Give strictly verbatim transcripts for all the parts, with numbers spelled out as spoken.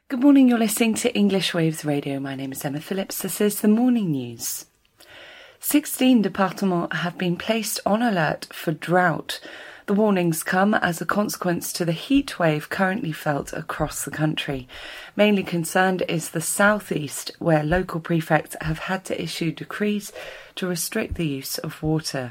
Good morning, you're listening to English Waves Radio. My name is Emma Phillips. This is the morning news. sixteen départements have been placed on alert for drought. The warnings come as a consequence to the heat wave currently felt across the country. Mainly concerned is the southeast, where local prefects have had to issue decrees to restrict the use of water.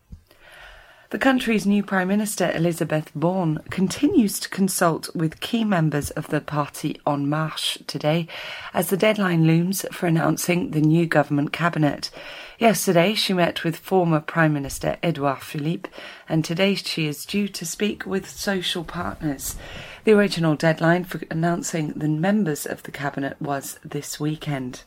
The country's new Prime Minister, Elisabeth Borne, continues to consult with key members of the Parti En Marche today as the deadline looms for announcing the new government cabinet. Yesterday, she met with former Prime Minister Edouard Philippe, and today she is due to speak with social partners. The original deadline for announcing the members of the cabinet was this weekend.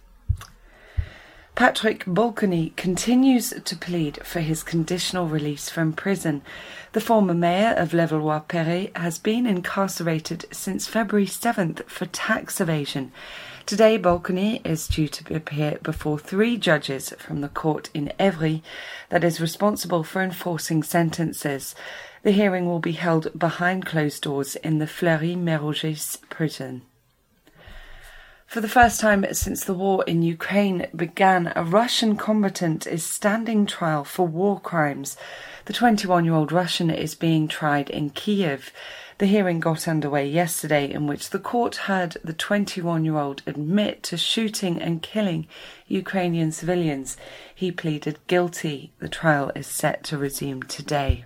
Patrick Balkany continues to plead for his conditional release from prison. The former mayor of Levallois-Perret has been incarcerated since February seventh for tax evasion. Today, Balkany is due to appear before three judges from the court in Évry that is responsible for enforcing sentences. The hearing will be held behind closed doors in the Fleury-Mérogis prison. For the first time since the war in Ukraine began, a Russian combatant is standing trial for war crimes. The twenty-one-year-old Russian is being tried in Kiev. The hearing got underway yesterday, in which the court heard the twenty-one-year-old admit to shooting and killing Ukrainian civilians. He pleaded guilty. The trial is set to resume today.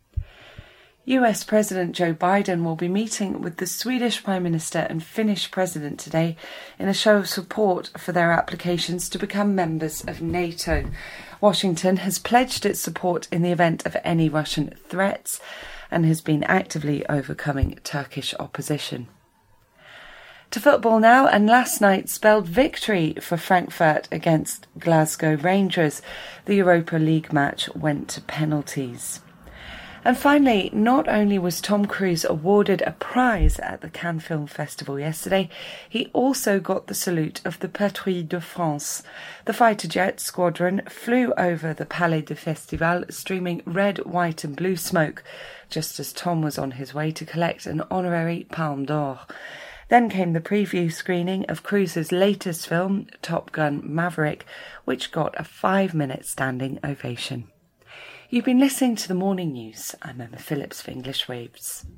U S President Joe Biden will be meeting with the Swedish Prime Minister and Finnish President today in a show of support for their applications to become members of NATO. Washington has pledged its support in the event of any Russian threats and has been actively overcoming Turkish opposition. To football now, and last night spelled victory for Frankfurt against Glasgow Rangers. The Europa League match went to penalties. And finally, not only was Tom Cruise awarded a prize at the Cannes Film Festival yesterday, he also got the salute of the Patrouille de France. The fighter jet squadron flew over the Palais de Festival, streaming red, white and blue smoke, just as Tom was on his way to collect an honorary Palme d'Or. Then came the preview screening of Cruise's latest film, Top Gun Maverick, which got a five-minute standing ovation. You've been listening to the morning news. I'm Emma Phillips for English Waves.